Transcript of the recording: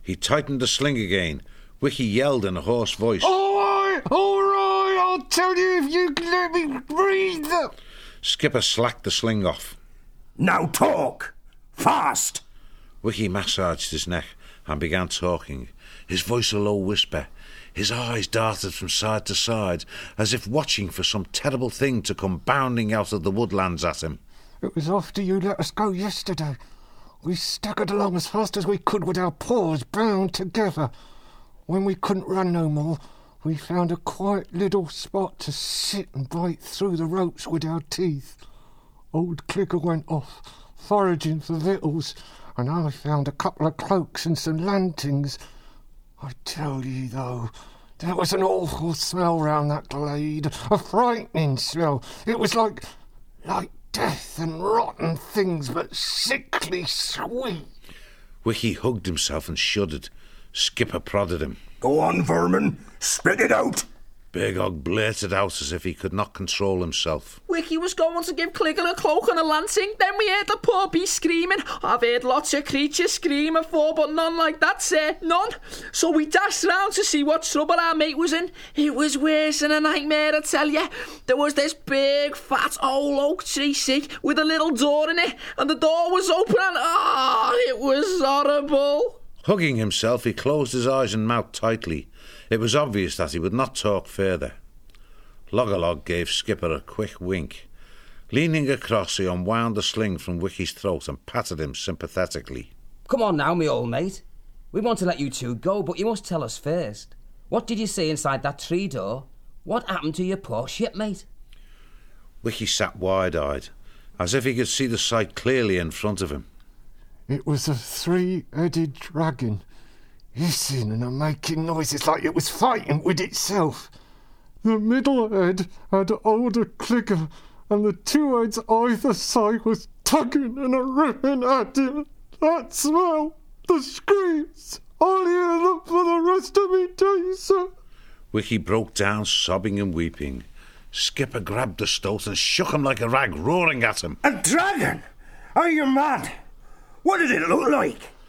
He tightened the sling again. Wiki yelled in a hoarse voice. All right, I'll tell you if you can let me breathe. Skipper slacked the sling off. Now talk! Fast! Wiki massaged his neck and began talking, his voice a low whisper. His eyes darted from side to side, as if watching for some terrible thing to come bounding out of the woodlands at him. It was after you let us go yesterday. We staggered along as fast as we could with our paws bound together. When we couldn't run no more, we found a quiet little spot to sit and bite through the ropes with our teeth. Old Clicker went off, foraging for victuals, and I found a couple of cloaks and some lanterns. I tell ye, though, there was an awful smell round that glade, a frightening smell. It was like death and rotten things, but sickly sweet. Wiki hugged himself and shuddered. Skipper prodded him. Go on, vermin. Spit it out. Big Og blurted out as if he could not control himself. Wiki was going to give Clicker a cloak and a lantern. Then we heard the poor beast screaming. I've heard lots of creatures scream before, but none like that, sir. None. So we dashed round to see what trouble our mate was in. It was worse than a nightmare, I tell you. There was this big, fat old oak tree, see, with a little door in it, and the door was open and... it was horrible. Hugging himself, he closed his eyes and mouth tightly. It was obvious that he would not talk further. Loggerlog gave Skipper a quick wink. Leaning across, he unwound the sling from Wiki's throat and patted him sympathetically. Come on now, me old mate. We want to let you two go, but you must tell us first. What did you see inside that tree door? What happened to your poor shipmate? Wiki sat wide-eyed, as if he could see the sight clearly in front of him. It was a three-headed dragon, hissing and making noises like it was fighting with itself. The middle head had older Clicker, and the two heads either side was tugging and ripping at him. That smell, the screams, I'll hear them for the rest of me days, sir. Wiki broke down, sobbing and weeping. Skipper grabbed the stoat and shook him like a rag, roaring at him. A dragon? Are you mad? What did it look like?